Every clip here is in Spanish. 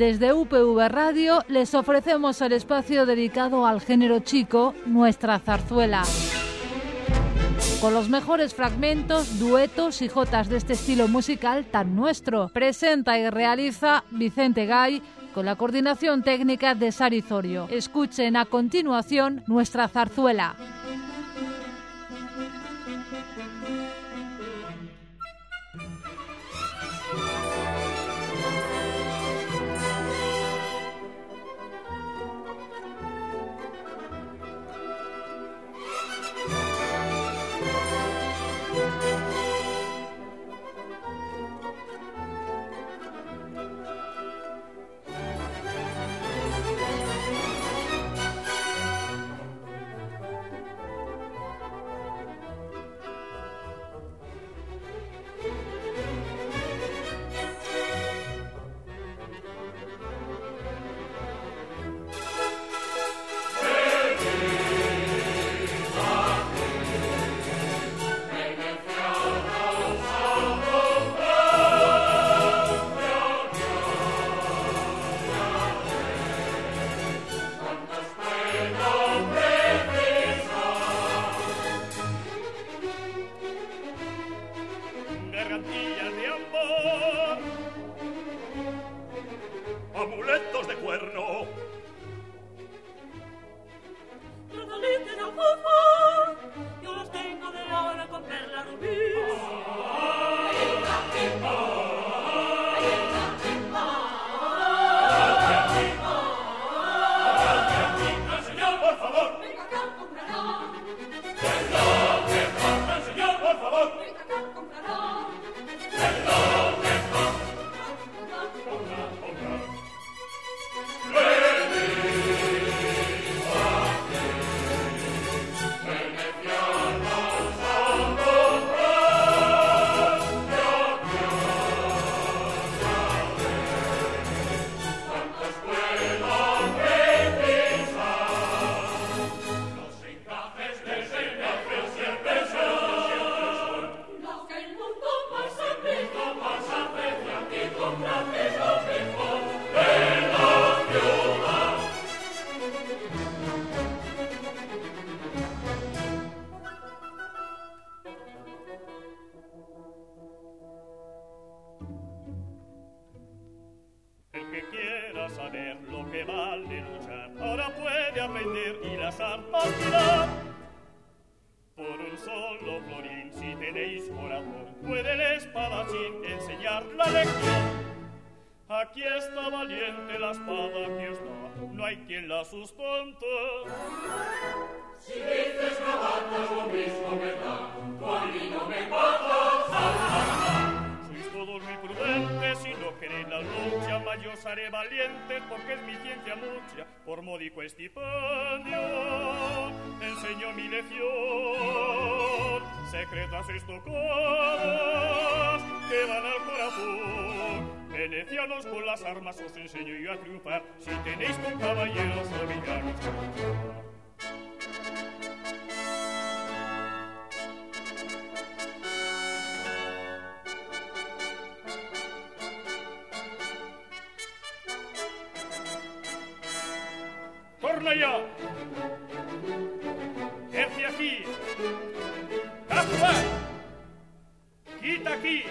Desde UPV Radio les ofrecemos el espacio dedicado al género chico, Nuestra Zarzuela. Con los mejores fragmentos, duetos y jotas de este estilo musical tan nuestro. Presenta y realiza Vicente Gay con la coordinación técnica de Sari Zorio. Escuchen a continuación Nuestra Zarzuela. Amuletos de cuerno. Brazaletes de alfalfa, yo los tengo de oro con perla rubí. Señor, por favor. Venga acá, comprará. Señor, por favor. Venga acá, comprará. El que quiera saber lo que vale luchar, ahora puede aprender y las armas tirar. Por un solo florín, si tenéis corazón, puede el espadachín enseñar la lección. Aquí está valiente la espada que os da, no hay quien la sustente. Si dices que matas lo mismo que da, tú a mí no me matas. Sois todos muy prudentes, si no queréis la lucha, mas yo seré valiente, porque es mi ciencia mucha, por módico estipendio, enseño mi lección, secretas estocadas, que van al corazón. Venecianos, con las armas os enseño yo a triunfar, si tenéis con caballeros obligados a luchar. ¡Torna ya! ¡Erce aquí! ¡Capa! ¡Quita aquí!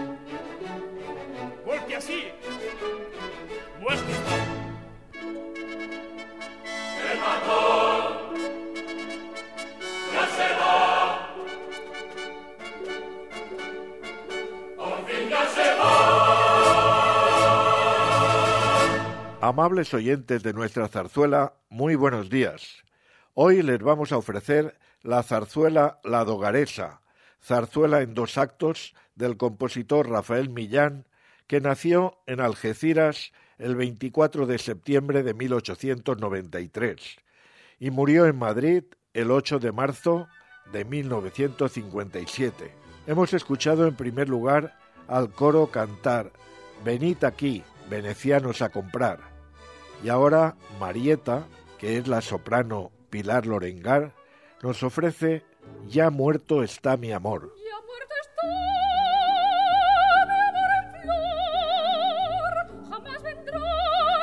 ¡Golpe así! ¡Muestra! ¡El matón! ¡Ya se va! ¡Por fin ya se va! Amables oyentes de nuestra zarzuela, muy buenos días. Hoy les vamos a ofrecer la zarzuela La Dogaresa, zarzuela en 2 actos del compositor Rafael Millán, que nació en Algeciras el 24 de septiembre de 1893 y murió en Madrid el 8 de marzo de 1957. Hemos escuchado en primer lugar al coro cantar «Venid aquí, venecianos a comprar», y ahora Marieta, que es la soprano Pilar Lorengar, nos ofrece «Ya muerto está mi amor». Ya muerto está mi amor en flor, jamás vendrá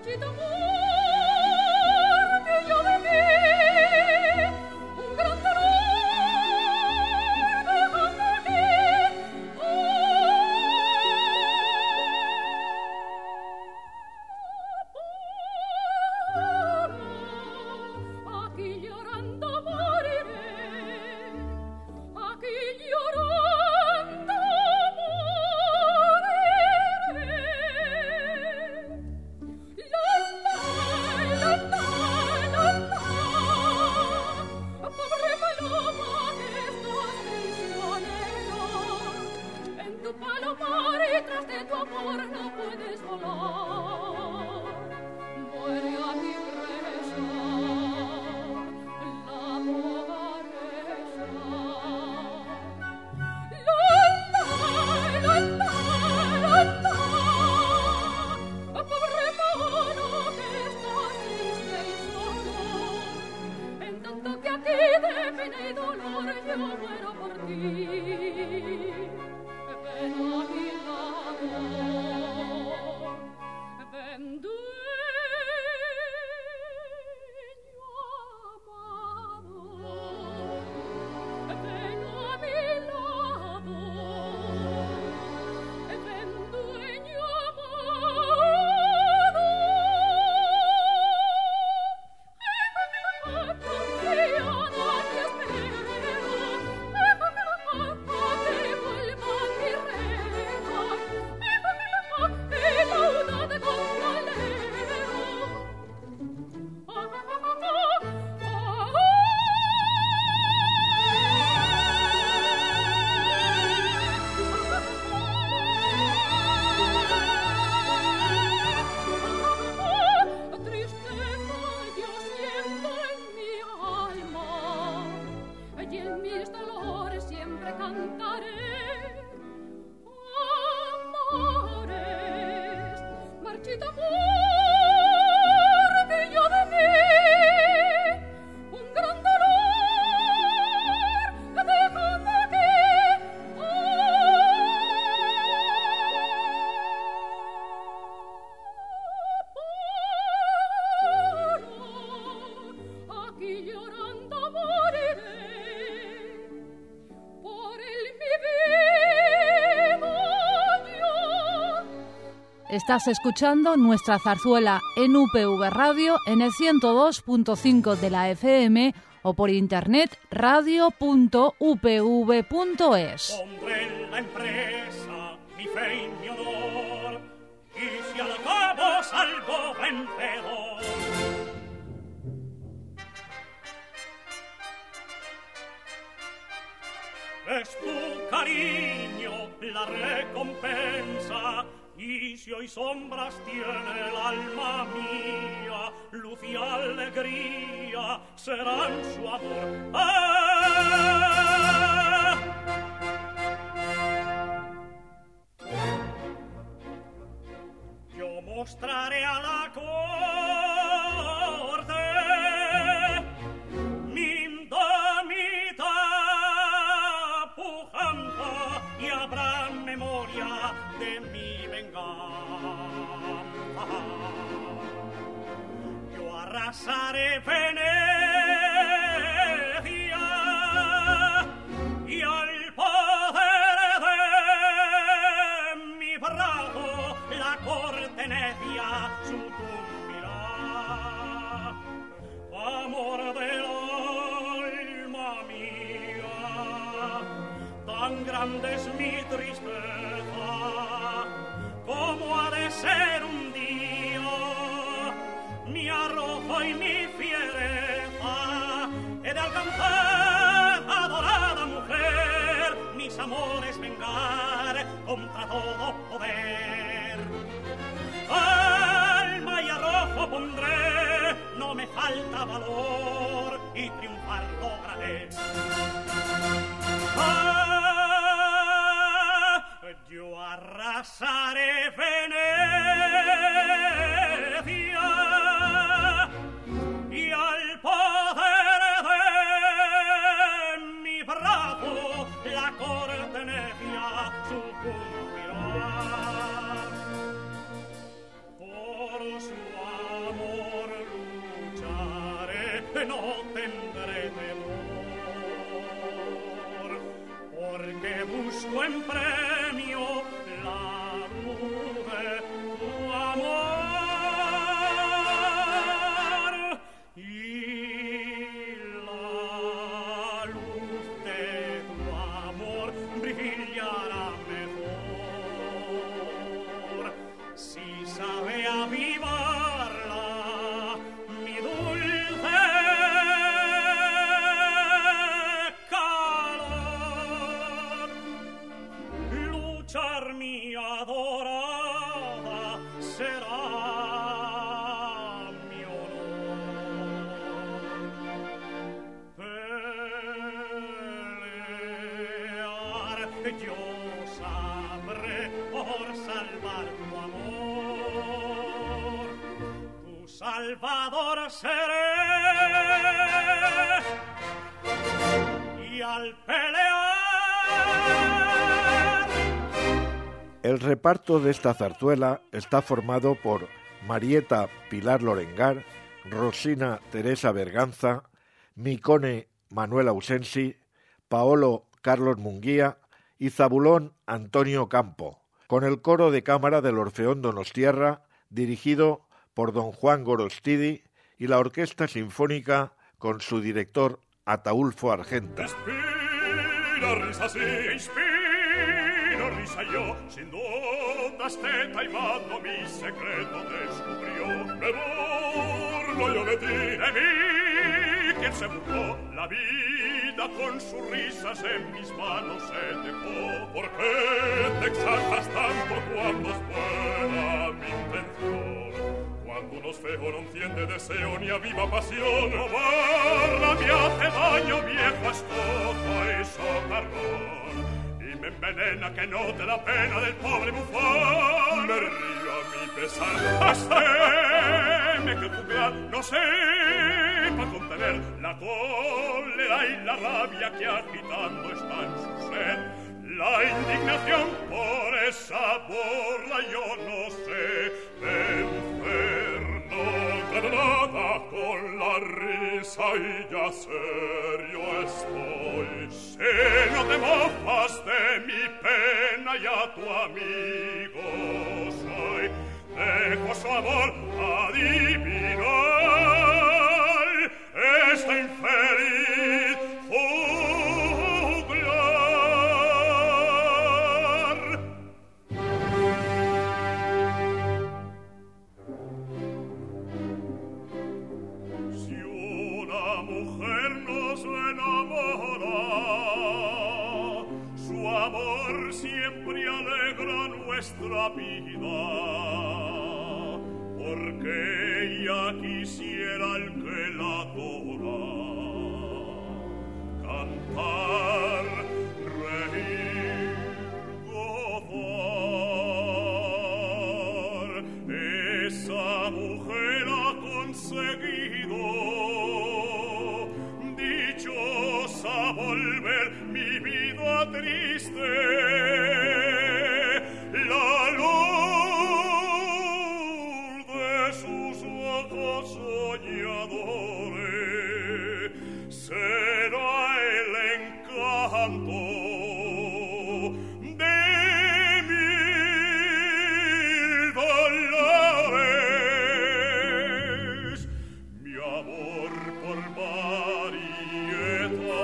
Estás escuchando nuestra zarzuela en UPV Radio en el 102.5 de la FM o por internet radio.upv.es. Pondré en la empresa mi fe y mi honor, y si al cabo salgo vencedor, es tu cariño la recompensa. Y si hoy sombras tiene el alma mía, luz y alegría serán su amor. ¡Ah! Yo mostraré a la corte mi indomita pujanza y habrá memoria de mí. Yo arrasaré Venecia y al poder de mi brazo la corte necia sucumbirá. Amor del alma mía, tan grande es mi tristeza, como ha de ser un día mi arrojo y mi fiereza. He de alcanzar, adorada mujer, mis amores vengar contra todo poder. Alma y arrojo pondré, no me falta valor, y triunfar lograré. Yo arrasaré Venecia y al poder de mi brazo la corte necia sucumbirá. Por su no tendré temor, porque busco en premio la nube, tu amor, y la luz de tu amor brillará mejor si sabe avivarla mi dulce calor. Luchar mi adorada será mi honor. Pelear yo sabré por salvar tu amor, tu salvador seré, y al pelear. El reparto de esta zarzuela está formado por Marieta Pilar Lorengar, Rosina Teresa Berganza, Micone Manuel Ausensi, Paolo Carlos Munguía y Zabulón Antonio Campo, con el coro de cámara del Orfeón Donostiarra, dirigido por don Juan Gorostidi, y la Orquesta Sinfónica con su director Ataúlfo Argenta. Inspira risa, sí, inspira risa yo, sin duda este taimado mi secreto descubrió. Me burlo yo de ti, de mí, quien se burló, la vida con sus risas en mis manos se dejó. ¿Por qué te exaltas tanto cuando es buena mi intención? Cuando uno es feo no enciende deseo ni aviva pasión. Robarla me hace daño, viejo estopa y socarrón, y me envenena que note la pena del pobre bufón. Me río a mi pesar, hasteme que juzgar no sepa contener la cólera y la rabia que agitando está en su ser. La indignación por esa borra yo no sé vencer. No gano nada con la risa y ya serio estoy. Si no te mofas de mi pena, ya tu amigo soy. Dejo su amor adivinar esta infeliz juglar. Si una mujer nos enamora, su amor siempre alegra nuestra vida, porque ella quisiera al que la adora cantar, reír, gozar. Esa mujer ha conseguido dichosa volver mi vida triste. La luz de sus ojos soñadores será el encanto de mil dolores. Mi amor por Marieta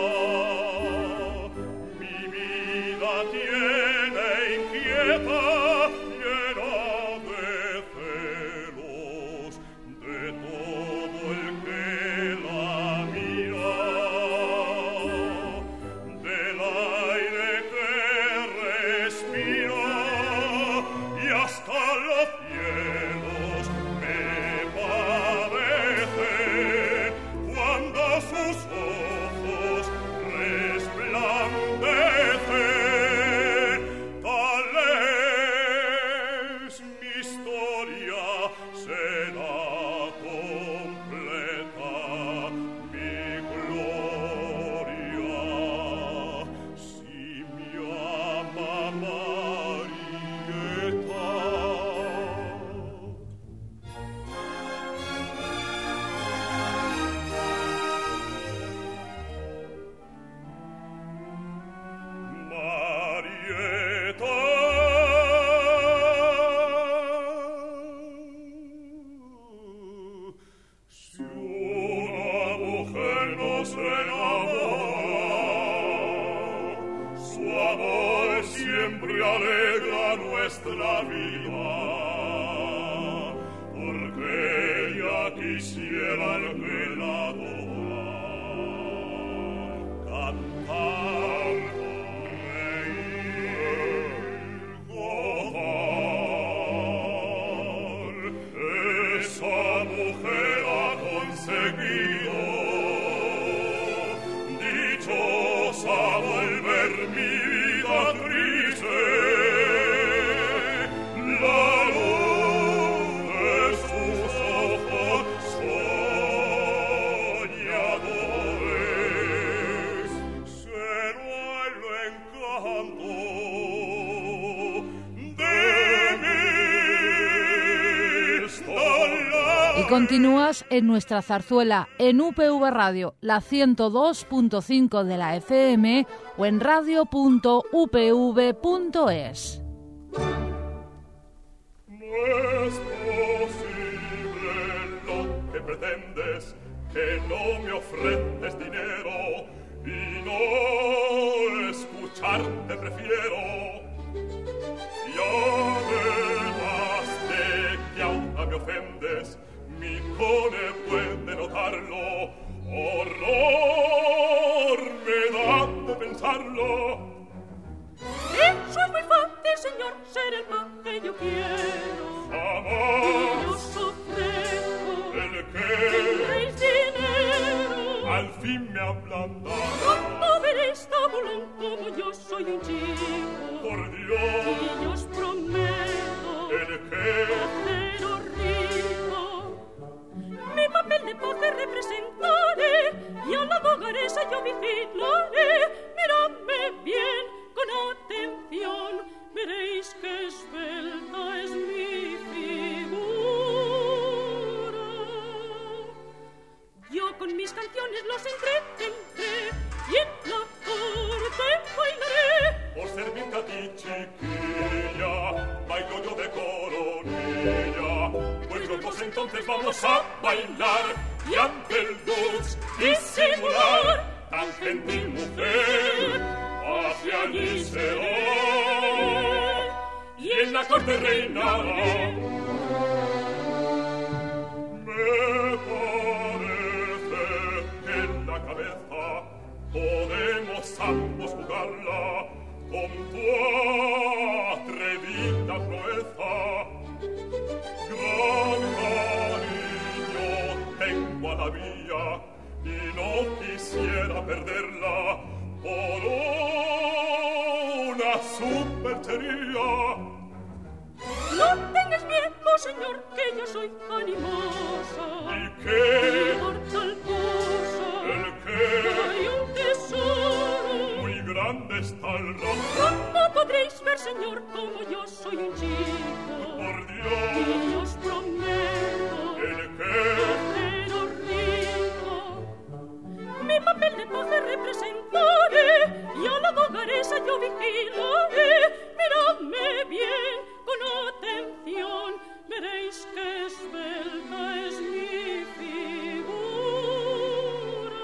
mi vida tiene inquieta, llena de celos de todo el que la mira, del aire que respira, y hasta los cielos me parece cuando sus ojos resplandecen. Tal es mi historia, será completa mi gloria. Si me ama Marieta. se enamora, su amor siempre alegra nuestra vida, porque ella quisiera al que la adora cantar, reír, gozar. Esa mujer ha conseguido dichosa volver mi vida triste, la luz de sus ojos soñadores, será el encanto de mis tallares. Y continúas en nuestra zarzuela en UPV Radio, la 102.5 de la FM o en radio.upv.es. No es posible lo que pretendes, que no me ofreces dinero y no escucharte prefiero. Y además de que ahora me ofendes, mi cone puede notarlo. Horror me da de pensarlo. Eso es muy fácil, señor, ser el pan que yo quiero. Jamás Y os ofrezco el que tendréis dinero. al fin me ablanda. Pronto veréis, tabulón, como yo soy un chico. Por Dios, Y yo os prometo el que haceros rico. Mi papel de poder representaré y a la dogaresa yo vigilaré. Miradme bien, con atención, veréis que esbelta es mi figura. Yo con mis canciones los entretendré y en la corte bailaré. por servirte a ti, chiquilla, bailo yo de coronilla. Pues los dos entonces vamos a bailar y ante el dux disimular. Tan gentil mujer, hacia allí será y en la corte reinará. Me parece que en la cabeza podemos ambos jugarla con tu atrevida proeza. Gran cariño tengo a la mía y no quisiera perderla por una superchería. No tengas miedo, señor, que yo soy animosa. ¿Y qué? Y por tal cosa ¿El qué? hay un tesoro. Muy grande está el rostro, ¿Cómo podréis ver, señor, como yo soy un chico? por Y Dios. os prometo ¿El qué? haceros rico. Mi papel de poder representaré y a la dogaresa yo vigilaré. Miradme bien, con atención, veréis que esbelta es mi figura.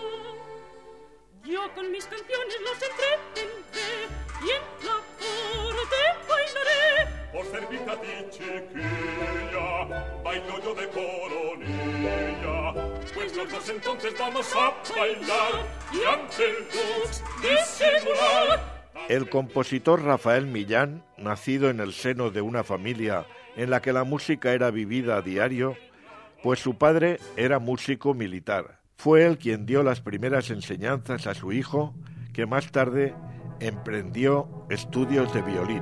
Yo con mis canciones los entretendré y en la corte bailaré. Por servirte a ti, chiquilla, bailo yo de coronilla. Pues los dos entonces vamos a bailar y ante el dux disimular. El compositor Rafael Millán, nacido en el seno de una familia en la que la música era vivida a diario, pues su padre era músico militar. Fue él quien dio las primeras enseñanzas a su hijo, que más tarde emprendió estudios de violín.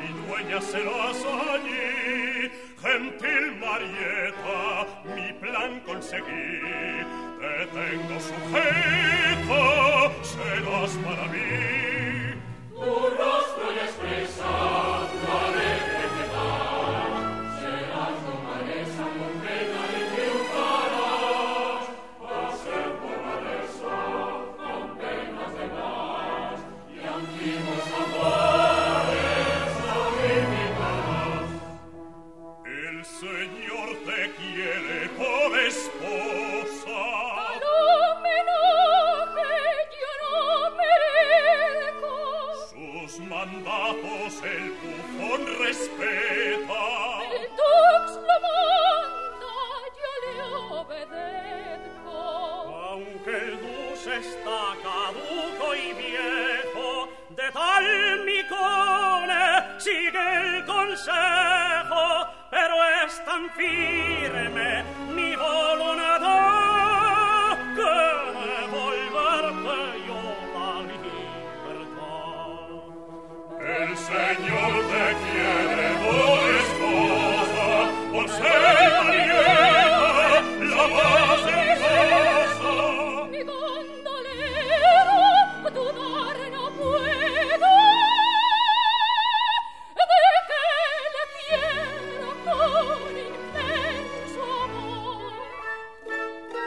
mi dueña serás allí. Gentil Marieta, mi plan conseguí. Te tengo sujeto, serás para mí. Tu rostro ya expresa tu alegre piedad. Serás dogaresa con pena y triunfarás. A ser dogaresa con penas de más y antiguos amores sacrificarás. El Señor te quiere por esposa. No me enoje, yo no merezco. Sus mandatos el bufón respeta. El dux lo manda, yo le obedezco. Aunque el dus está caduco y viejo, de tal micone sigue el consejo, pero es tan firme mi voluntad que de volverte yo la libertad. El Señor te quiere por esposa, por ser Marieta, la paz hermosa. Mi gondolero dudar no puedo de que le quiero con inmenso amor.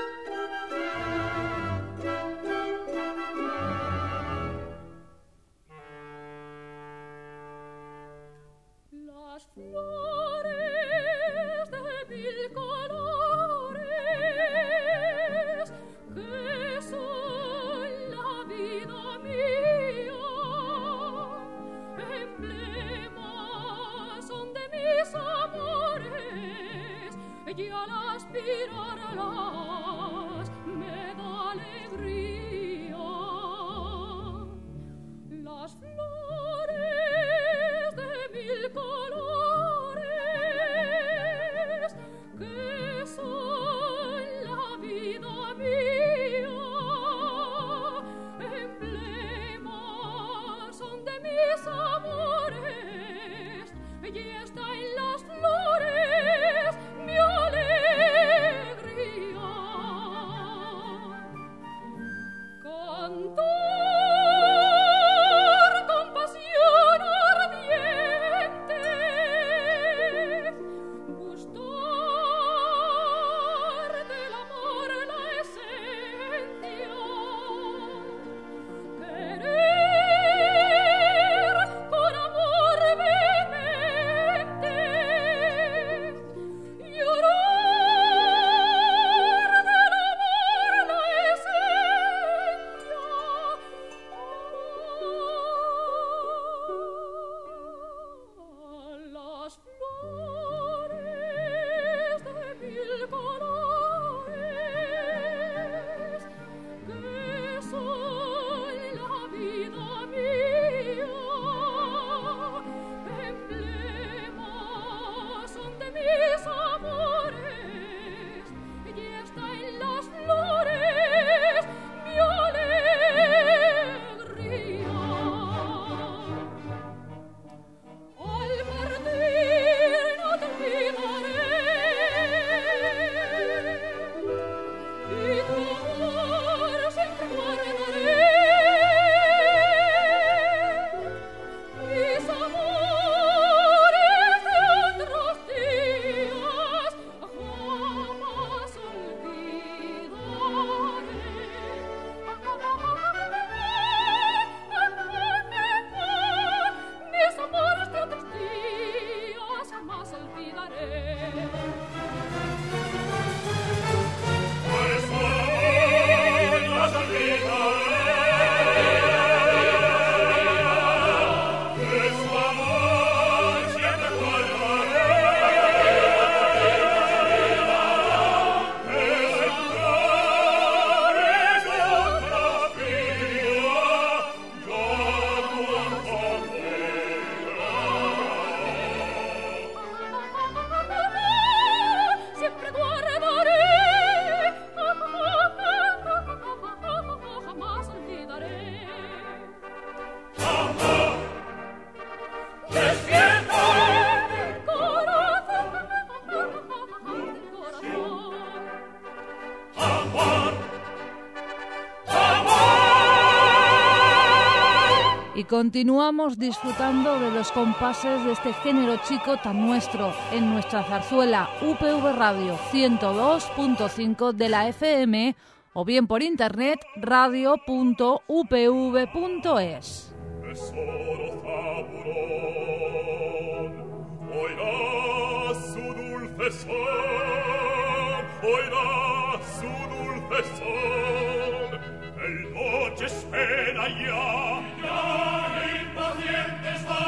Y continuamos disfrutando de los compases de este género chico tan nuestro en nuestra zarzuela UPV Radio 102.5 de la FM o bien por internet radio.upv.es. Oirá su dulce son, el noche espera ya impaciente está.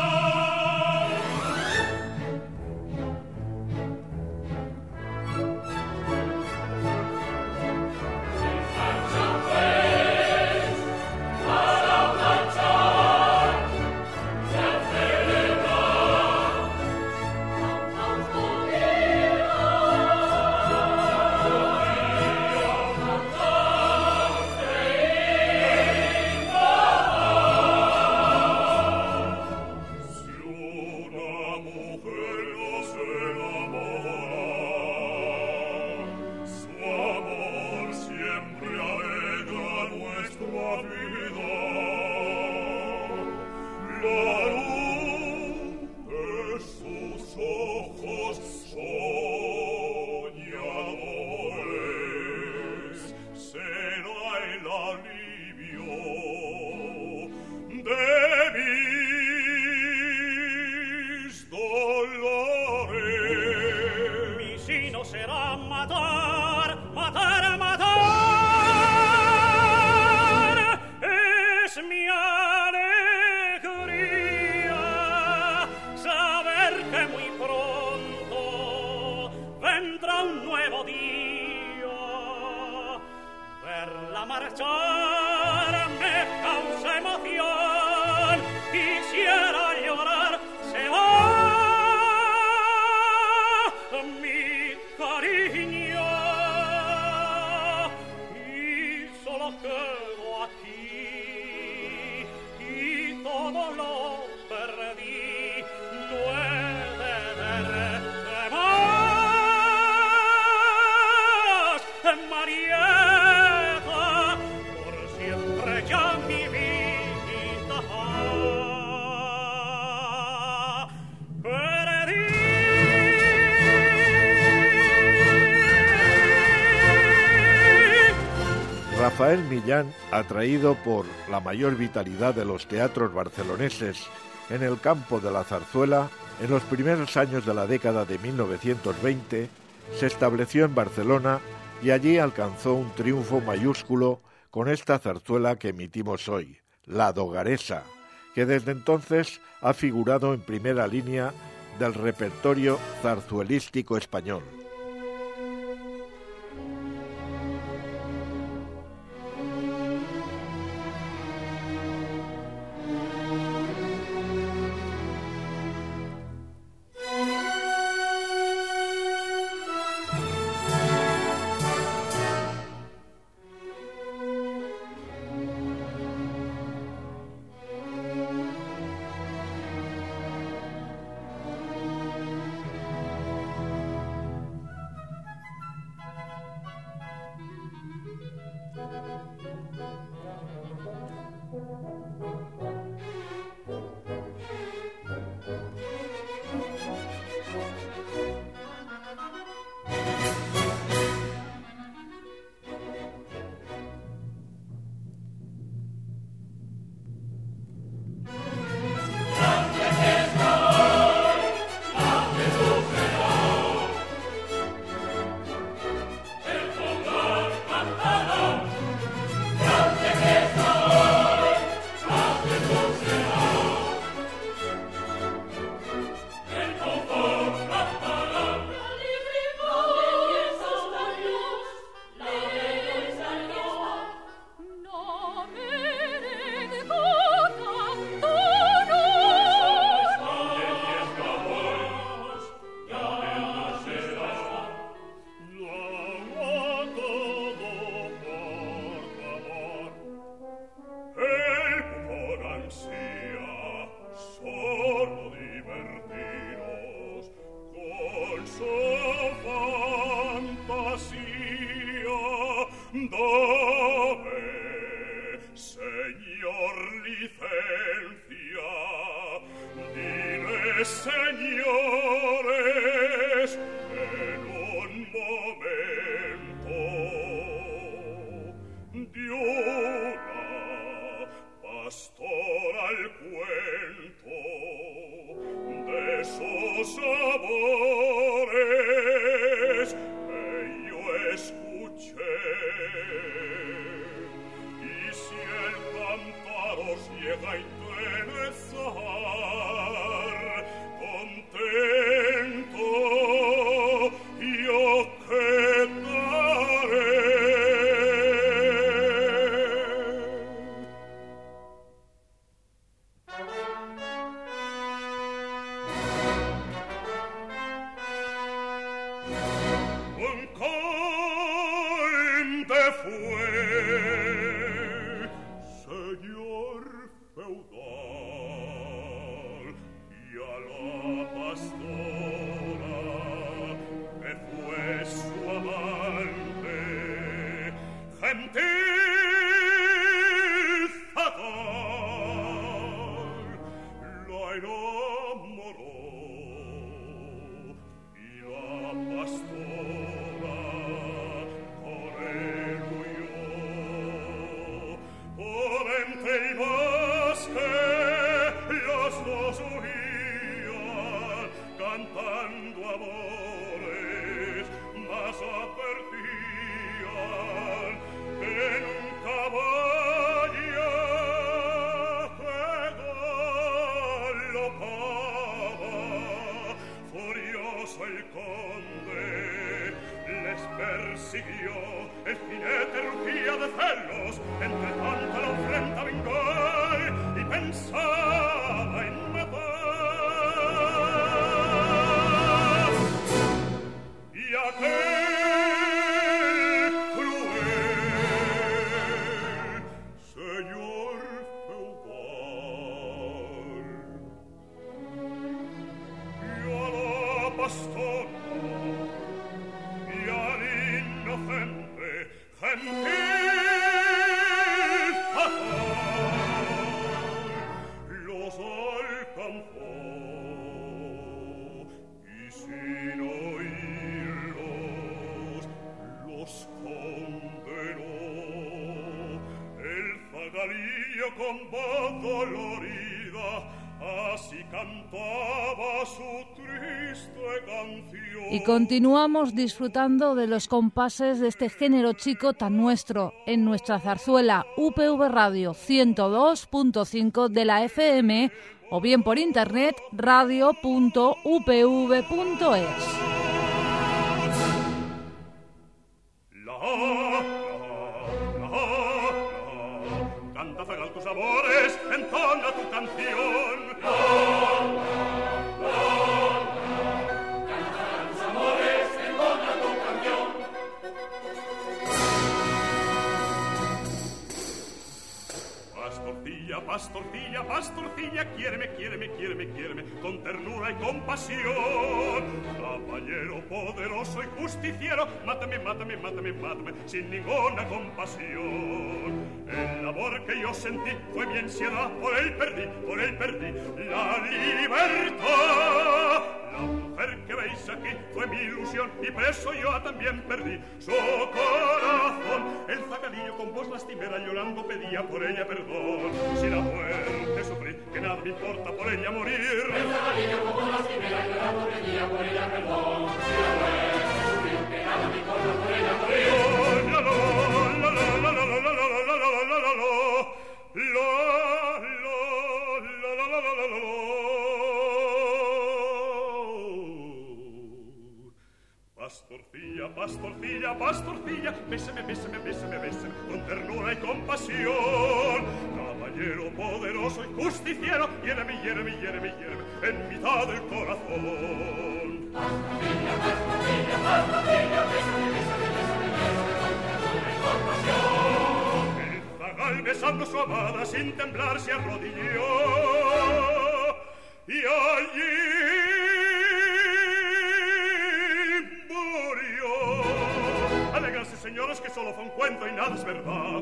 Rafael Millán, atraído por la mayor vitalidad de los teatros barceloneses en el campo de la zarzuela, en los primeros años de la década de 1920, se estableció en Barcelona y allí alcanzó un triunfo mayúsculo con esta zarzuela que emitimos hoy, La Dogaresa, que desde entonces ha figurado en primera línea del repertorio zarzuelístico español. llega y tenue zar, contento io quedaré. Un conde fue señor feudal y a la pastora que fue su amante, gentil fatal, la enamoró y la pastora con él huyó por entre el bosque. Los dos huían cantando amores, mas advertían que nunca vaya que galopaba. Furioso el conde les persiguió, el jinete rugía de celos, entre tanto la ofrenda vengó y pensaba en matar. Y aquel cruel señor feudal y a la pastora y al inocente gentil fatal los alcanzó y sin oírlos los condenó. El zagalillo con voz dolorida así cantaba su triste canción. Y continuamos disfrutando de los compases de este género chico tan nuestro en nuestra zarzuela UPV Radio 102.5 de la FM o bien por internet radio.upv.es. Canta zagal tus amores, entona tu canción. Pastorcilla, pastorcilla, quiéreme, quiéreme, quiéreme, quiéreme, con ternura y compasión. Caballero poderoso y justiciero, mátame, mátame, mátame, mátame, sin ninguna compasión. El amor que yo sentí fue mi ansiedad, por él perdí la libertad. La mujer que veis aquí fue mi ilusión y preso yo también perdí su corazón. El zagalillo con voz lastimera llorando pedía por ella perdón. Si la muerte sufrí, que nada me importa por ella morir. El zagalillo con voz lastimera llorando pedía por ella perdón. Si la muerte sufrí, que nada me importa por ella morir. La la la la la la la la la la la la. Pastorcilla, pastorcilla, pastorcilla, bésame, bésame, bésame, bésame, con ternura y compasión. Caballero poderoso y justiciero, hiéreme, hiéreme, hiéreme, hiéreme, en mitad del corazón. Pastorcilla, pastorcilla, pastorcilla, bésame, bésame, bésame, bésame, con ternura y compasión. El zagal besando su amada sin temblar se arrodilló y allí señores, que solo fue un cuento y nada es verdad.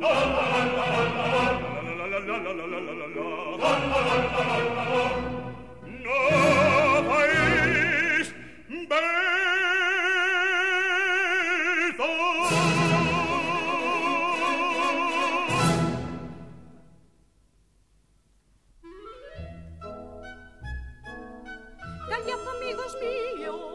Nada es verdad. Callad, amigos míos.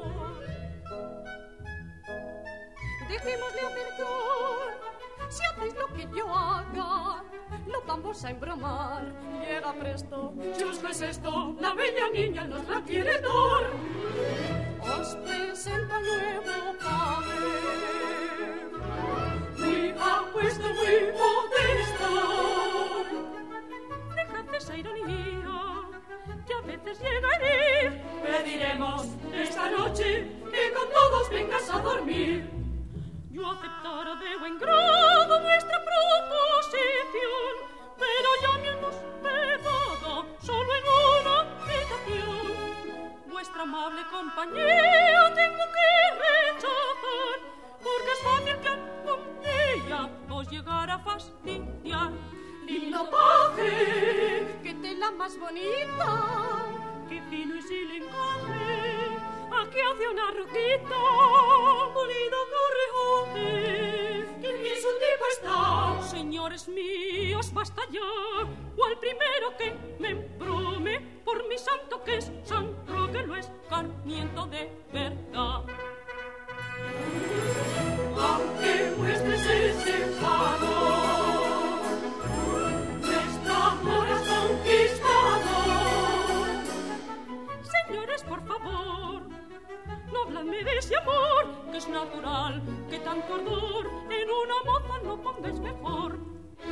Dejémosle hacer todo. Si hacéis lo que yo haga, lo vamos vamos a embromar. Llega presto, chusco es esto, la bella niña nos la quiere dar. Os presenta el nuevo padre, muy apuesto, muy modesto. Dejad esa ironía, que a veces llega a herir. Pediremos esta noche que con todos vengas a dormir. Yo aceptara de buen grado vuestra proposición, pero ya me hemos pegado solo en una habitación. Vuestra amable compañía tengo que rechazar, porque es fácil que algún día os llegara a fastidiar. Lindo paje, qué tela más bonita, qué fino es el encaje, aquí hace una ruquita, bonito correjote, qué bien su tipo está. Señores míos, basta ya, o al primero que me embrome, por mi santo que es San Roque, lo escarmiento de verdad. Aunque muestres ese enfado, señores, por favor, no habladme de ese amor, que es natural, que tanto ardor en una moza no pongáis mejor.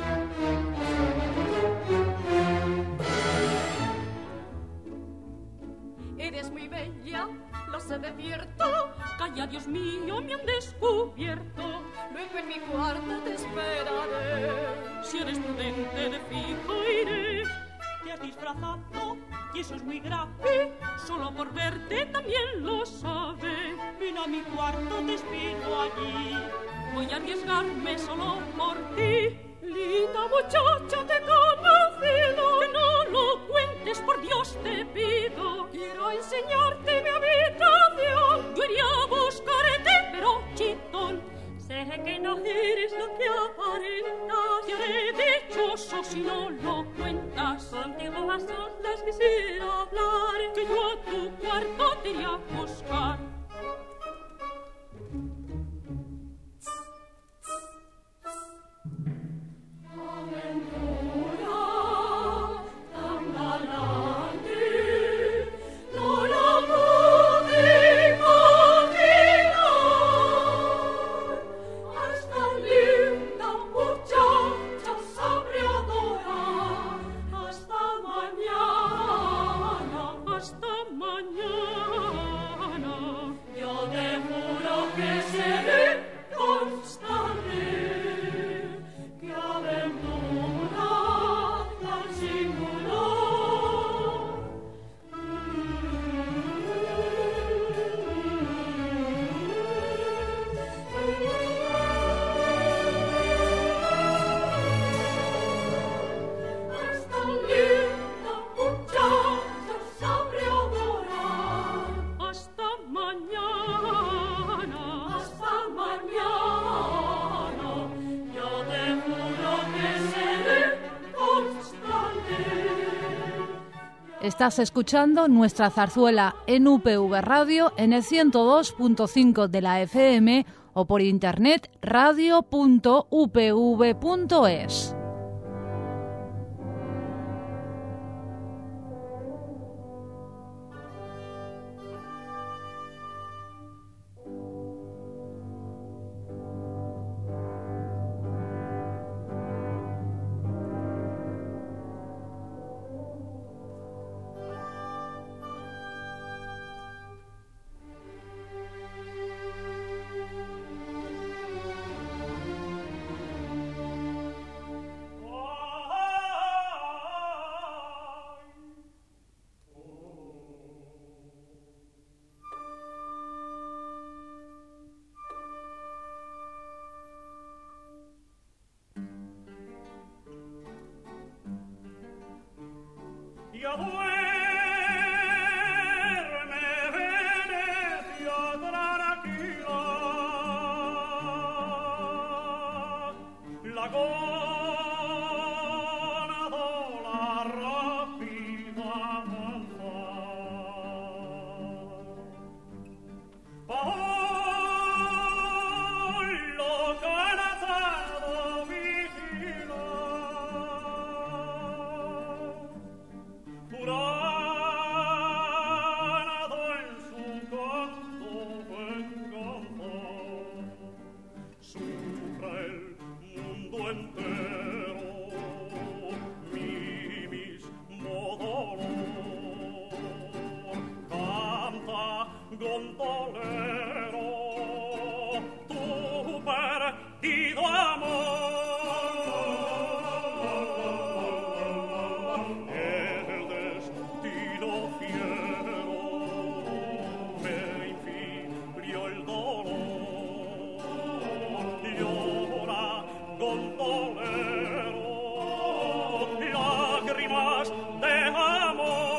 Eres muy bella, lo sé de cierto. Calla, Dios mío, me han descubierto. Luego en mi cuarto te esperaré. Si eres prudente, de fijo iré. Te has disfrazado y eso es muy grave. Solo por verte también lo sabe. Ven a mi cuarto, te espero allí. Voy a arriesgarme solo por ti. Linda muchacha, te he conocido. Que no lo cuentes, por Dios te pido. Quiero enseñarte mi habitación. Yo iría a buscarte, pero chitón, sé que no eres lo que aparentas. Te haré dichoso si no lo cuentas. Contigo a solas quisiera hablar, que yo a tu cuarto te iría a buscar. Estás escuchando nuestra zarzuela en UPV Radio en el 102.5 de la FM o por internet radio.upv.es. palabras de amor.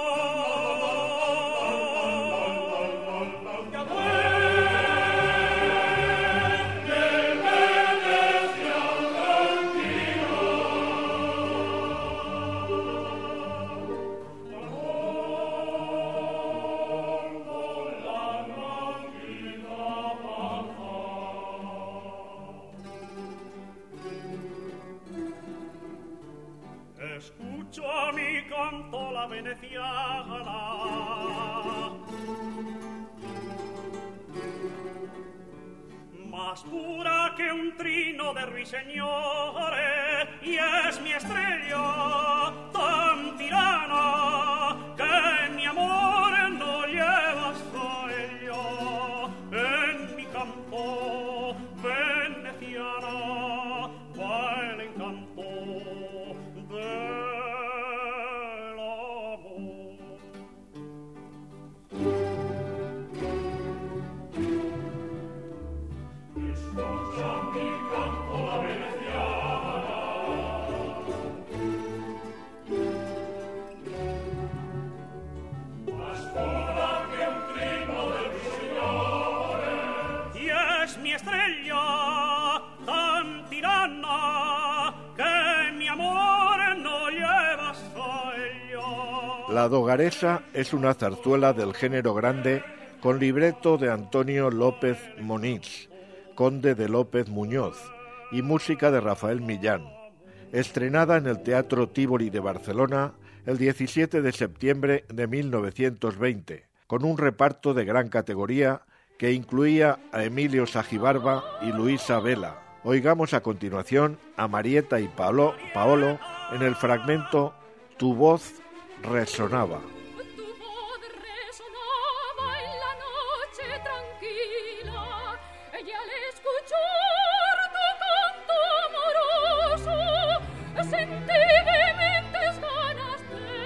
Escucho a mi canto la veneciana, más pura que un trino de ruiseñores, y es mi estrella tan tirana que mi amor no lleva sueño en mi campo veneciana, va el encanto del amor. Escucha mi canto la veneciana, más pura que un trino de ruiseñores, y es mi estrella tan tirana que mi amor no lleva sueño. La dogaresa es una zarzuela del género grande con libreto de Antonio López Moniz, conde de López Muñoz, y música de Rafael Millán, estrenada en el Teatro Tívoli de Barcelona el 17 de septiembre de 1920, con un reparto de gran categoría que incluía a Emilio Sagibarba y Luisa Vela. Oigamos a continuación a Marieta y Paolo en el fragmento Tu voz resonaba. Tu voz resonaba en la noche tranquila, y al escuchar tu canto amoroso, sentí vehementes ganas de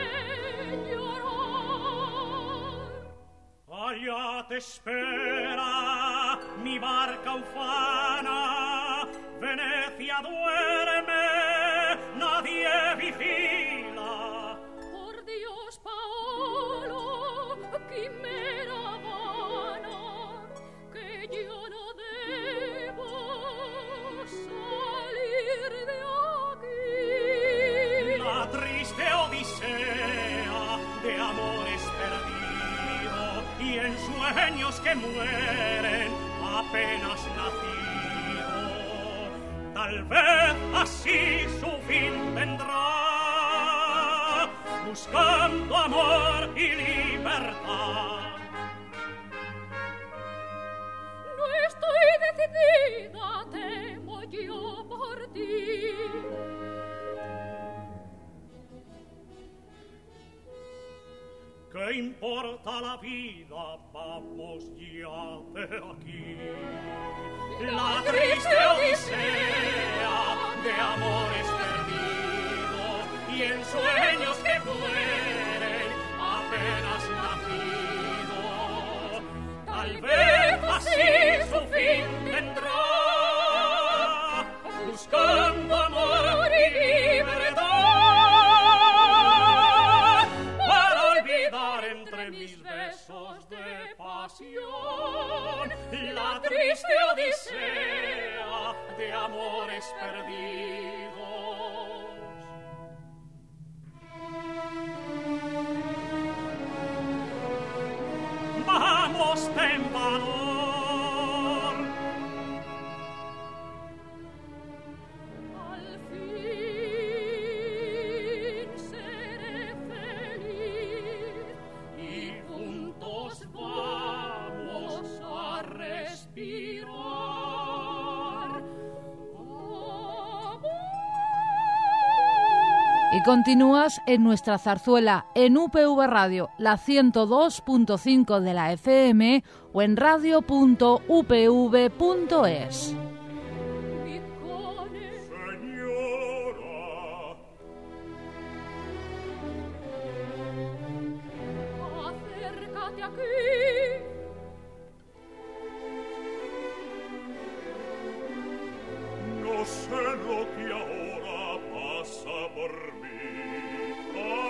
llorar. Allá te espera mi barca ufana, Venecia duerme, nadie vigila. Por Dios, Paolo, quimera vana, que yo no debo salir de aquí. La triste odisea de amores perdidos y en sueños que mueren apenas nacidos. Tal vez así su fin tendrá, buscando amor y libertad. No estoy decidida, temo yo por ti. ¿Qué importa la vida? Vamos ya de aquí. La triste odisea de amores perdidos y en sueños que mueren apenas nacidos. Tal vez así su fin tendrá, buscando amor y libertad, para olvidar entre mis besos de pasión la triste odisea de amores perdidos. Vamos, ten valor. Al fin seré feliz Y juntos vamos a respirar. Y continúas en nuestra zarzuela en UPV Radio, la 102.5 de la FM o en radio.upv.es. Señora, acércate aquí. no sé lo que ahora pasa por mí.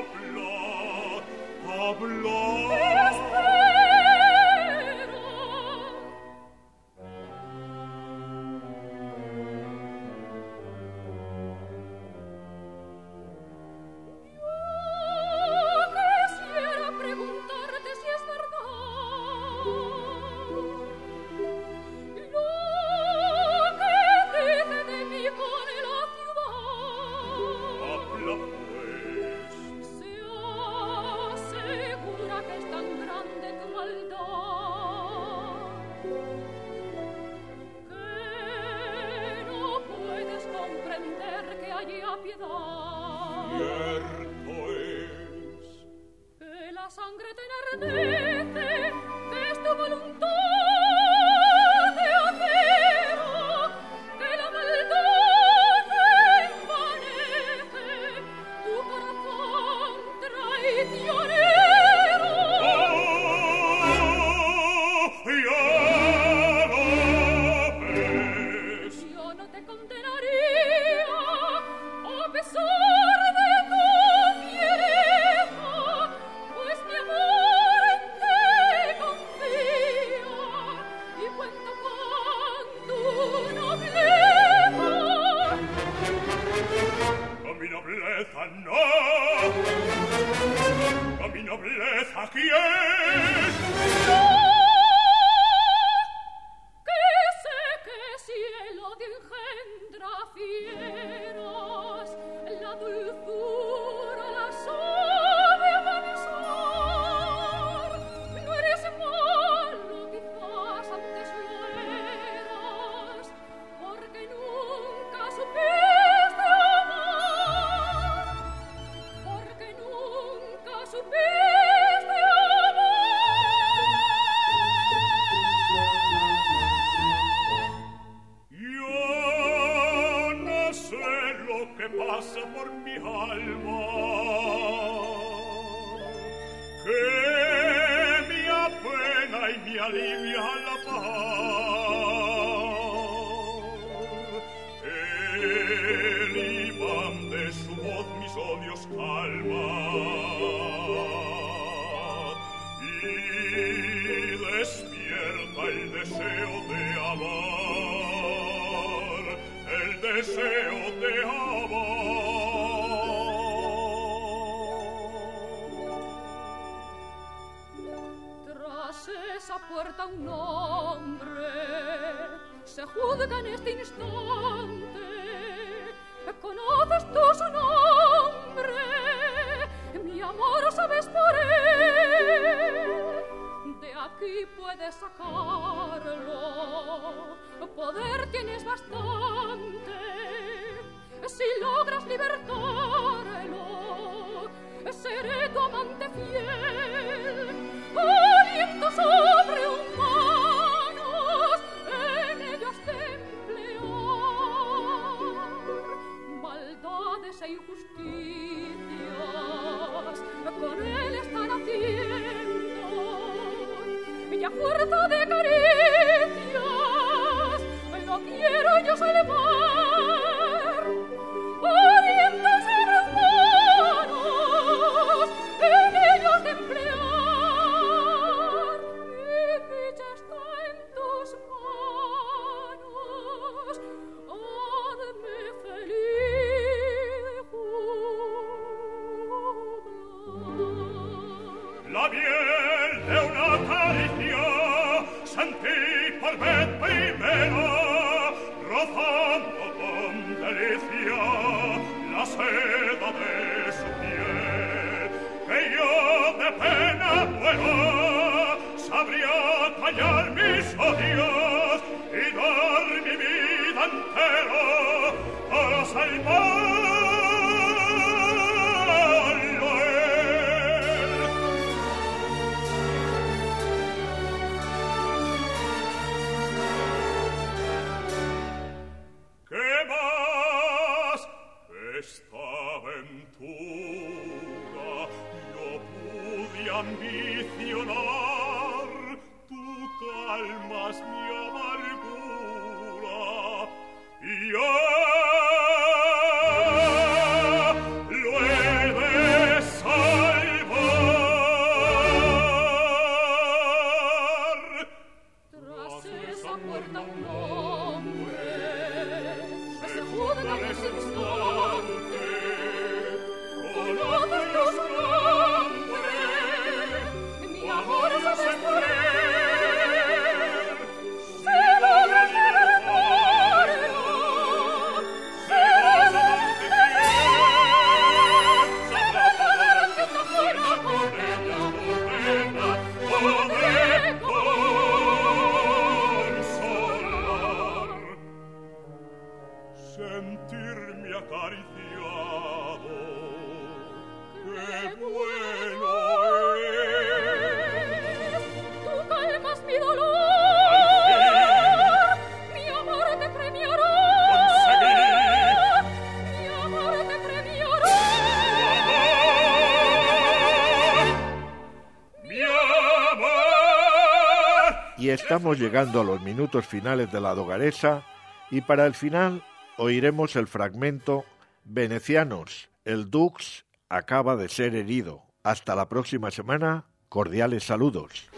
y estamos llegando a los minutos finales de la Dogaresa, y para el final oiremos el fragmento Venecianos, el Dux acaba de ser herido. Hasta la próxima semana, cordiales saludos.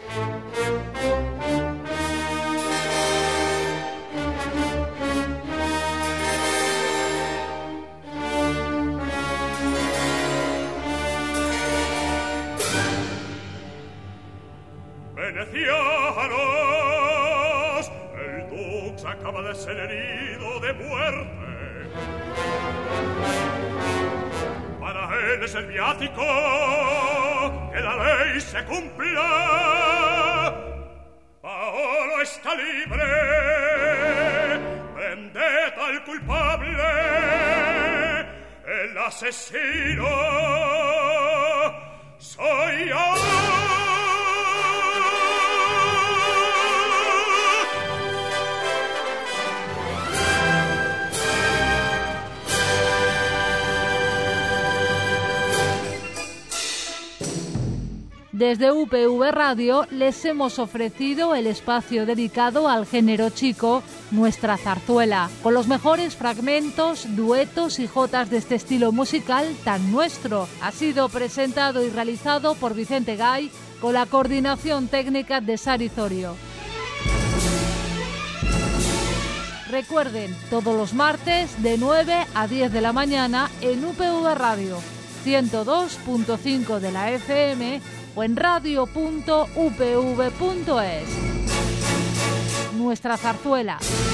Venecianos, el Dux acaba de ser herido de muerte. Para él es el viático que la ley se cumpla. Paolo está libre, prended al culpable, el asesino soy yo. Desde UPV Radio les hemos ofrecido el espacio dedicado al género chico, Nuestra Zarzuela, con los mejores fragmentos, duetos y jotas de este estilo musical tan nuestro. Ha sido presentado y realizado por Vicente Gay, con la coordinación técnica de Sari Zorio. Recuerden, todos los martes de 9 a 10 de la mañana en UPV Radio, 102.5 de la FM o en radio.upv.es. Nuestra Zarzuela.